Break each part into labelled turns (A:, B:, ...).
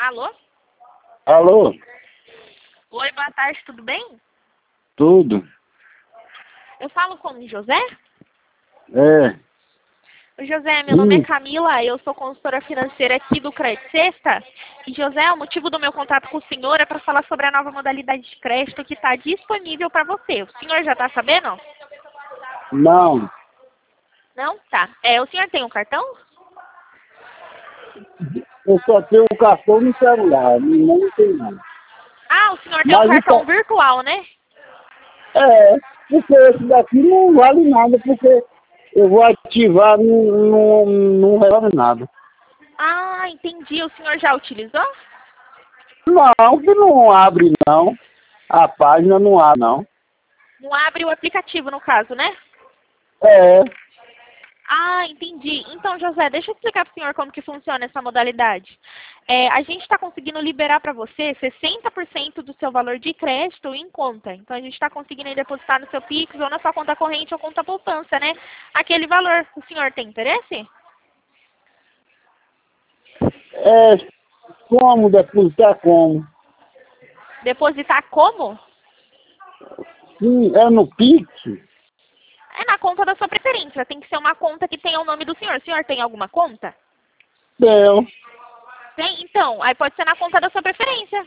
A: Alô?
B: Alô?
A: Oi, boa tarde, tudo bem?
B: Tudo?
A: Eu falo com o José?
B: É.
A: Oi, José, meu nome é Camila, eu sou consultora financeira aqui do Crédito Sexta. E, José, o motivo do meu contato com o senhor é para falar sobre a nova modalidade de crédito que está disponível para você. O senhor já está sabendo?
B: Não.
A: Não? Tá. O senhor tem um cartão?
B: Eu só tenho o cartão no celular, não tem nada.
A: Ah, o senhor tem um cartão virtual, né?
B: Porque esse daqui não vale nada, porque eu vou ativar, não resolve nada.
A: Ah, entendi. O senhor já utilizou?
B: Não, que não abre não. A página não abre não.
A: Não abre o aplicativo, no caso, né?
B: É.
A: Ah, entendi. Então, José, deixa eu explicar para o senhor como que funciona essa modalidade. A gente está conseguindo liberar para você 60% do seu valor de crédito em conta. Então, a gente está conseguindo aí depositar no seu Pix ou na sua conta corrente ou conta poupança, né? Aquele valor. O senhor tem interesse?
B: Como depositar como?
A: Depositar como?
B: Sim, é no Pix?
A: É na conta da sua preferência. Tem que ser uma conta que tenha o nome do senhor. O senhor tem alguma conta?
B: Não.
A: Tem? Então, aí pode ser na conta da sua preferência.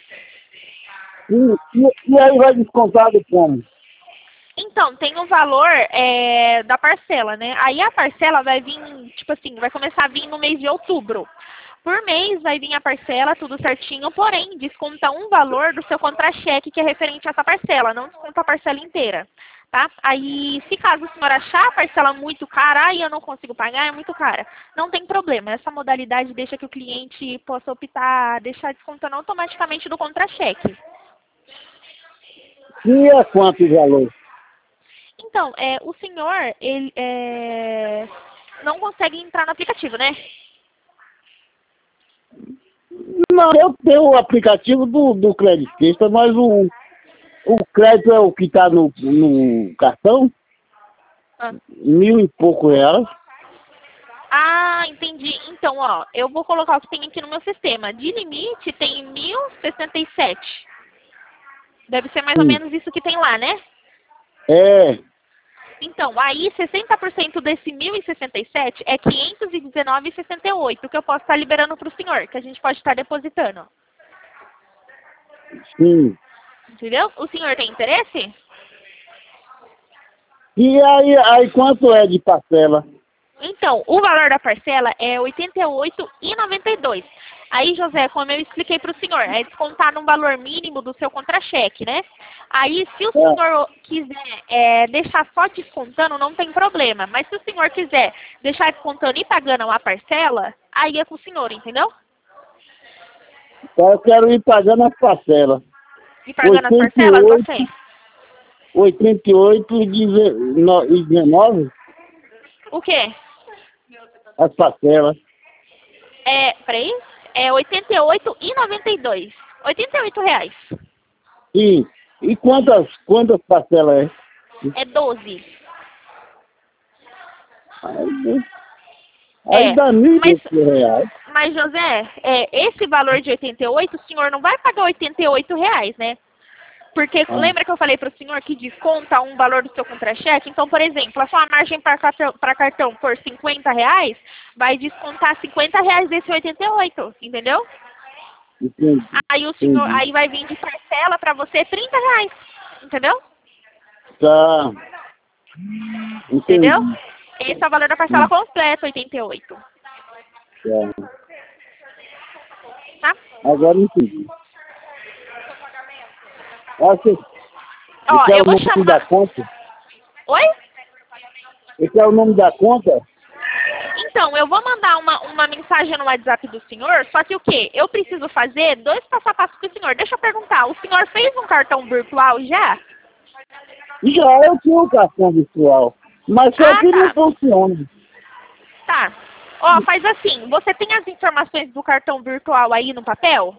B: E aí vai descontado como?
A: Então, tem o valor da parcela, né? Aí a parcela vai vir, tipo assim, vai começar a vir no mês de outubro. Por mês vai vir a parcela, tudo certinho, porém, desconta um valor do seu contra-cheque que é referente a essa parcela, não desconta a parcela inteira, tá? Aí, se caso o senhor achar a parcela muito cara, aí eu não consigo pagar, é muito cara, não tem problema. Essa modalidade deixa que o cliente possa optar, deixar descontando automaticamente do contra-cheque.
B: E é quanto o valor?
A: Então, o senhor, ele não consegue entrar no aplicativo, né?
B: Não, eu tenho o aplicativo do Crédito Sexta, mas o crédito é o que está no cartão,
A: Ah.
B: 1.000 e pouco reais.
A: Ah, entendi. Então, ó, eu vou colocar o que tem aqui no meu sistema. De limite tem 1.067. Deve ser mais ou
B: Sim.
A: menos isso que tem lá, né?
B: É,
A: Então, aí 60% desse 1.067 é 519,68 que eu posso estar liberando para o senhor, que a gente pode estar depositando.
B: sim.
A: Entendeu? O senhor tem interesse?
B: E aí quanto é de parcela?
A: Então, o valor da parcela é R$ 88,92. Aí, José, como eu expliquei para o senhor, é descontar num valor mínimo do seu contra-cheque, né? Aí, se o senhor quiser deixar só descontando, não tem problema. Mas se o senhor quiser deixar descontando e pagando a parcela, aí é com o senhor, entendeu?
B: Então eu quero ir pagando as parcelas.
A: E pagando as parcelas, você.
B: 88 e 19
A: O quê?
B: as parcelas.
A: Peraí. É R$ 88,92. R$ 88 reais.
B: Sim. E quantas parcelas é?
A: É 12.
B: Aí dá R$ 1.000.
A: Mas, José, esse valor de 88, o senhor não vai pagar R$ 88 reais, né? Porque lembra que eu falei para o senhor que desconta um valor do seu contra-cheque? Então, por exemplo, a sua margem para cartão for R$ 50 reais, vai descontar R$ 50 reais desse 88, entendeu?
B: Entendi.
A: Aí o senhor, aí vai vir de parcela para você R$ 30 reais, entendeu?
B: Tá. Entendi.
A: Entendeu? Esse é o valor da parcela completa, 88.
B: Tá.
A: Tá?
B: Agora entendi.
A: Ó, eu vou chamar...
B: da conta?
A: Oi?
B: Esse é o nome da conta?
A: Então, eu vou mandar uma mensagem no WhatsApp do senhor, só que o quê? Eu preciso fazer 2 passo a passo com o senhor. Deixa eu perguntar, o senhor fez um cartão virtual já?
B: Já, eu tinha um cartão virtual, mas só que não funciona.
A: Tá. Ó, faz assim, você tem as informações do cartão virtual aí no papel?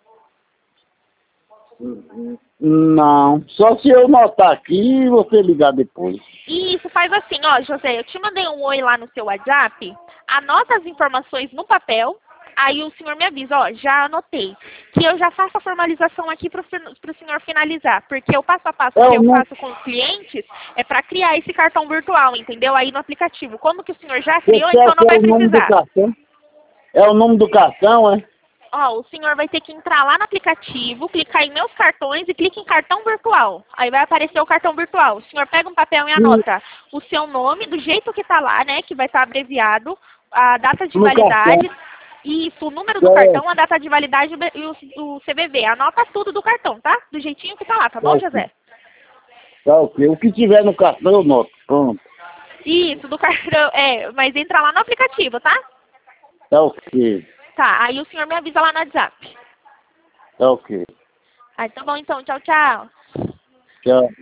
B: Não, só se eu notar aqui e você ligar depois.
A: Isso, faz assim, ó, José, eu te mandei um oi lá no seu WhatsApp, anota as informações no papel, Aí o senhor me avisa, ó, já anotei, que eu já faço a formalização aqui para o senhor finalizar, porque o passo a passo que eu faço com os clientes é para criar esse cartão virtual, entendeu? Aí no aplicativo. Como que o senhor já criou, então não vai precisar.
B: É o nome do cartão, é?
A: Ó, o senhor vai ter que entrar lá no aplicativo, clicar em meus cartões e clica em cartão virtual. Aí vai aparecer o cartão virtual. O senhor pega um papel e anota o seu nome, do jeito que tá lá, né, que vai estar abreviado, a data de validade, isso, o número do cartão, a data de validade e o CVV. Anota tudo do cartão, tá? Do jeitinho que tá lá, tá bom, José?
B: Tá ok. O que tiver no cartão eu noto. Pronto.
A: Isso, do cartão, mas entra lá no aplicativo, tá?
B: Tá ok.
A: Tá, aí o senhor me avisa lá no WhatsApp.
B: Tá ok.
A: Ah, tá bom então, tchau, tchau.
B: Tchau.